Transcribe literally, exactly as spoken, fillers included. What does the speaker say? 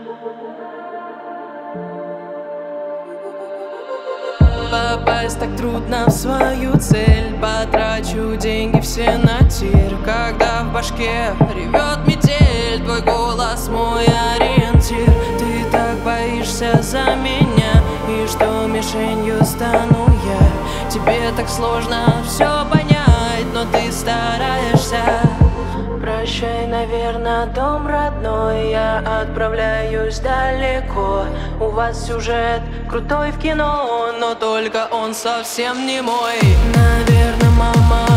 Попасть так трудно в свою цель. Потрачу деньги все на тир. Когда в башке ревет метель, твой голос мой ориентир. Ты так боишься за меня, и что мишенью стану я. Тебе так сложно все понять, но ты стараешься. Прощай, наверное, дом родной, я отправляюсь далеко. У вас сюжет крутой в кино, но только он совсем не мой. Наверное, мама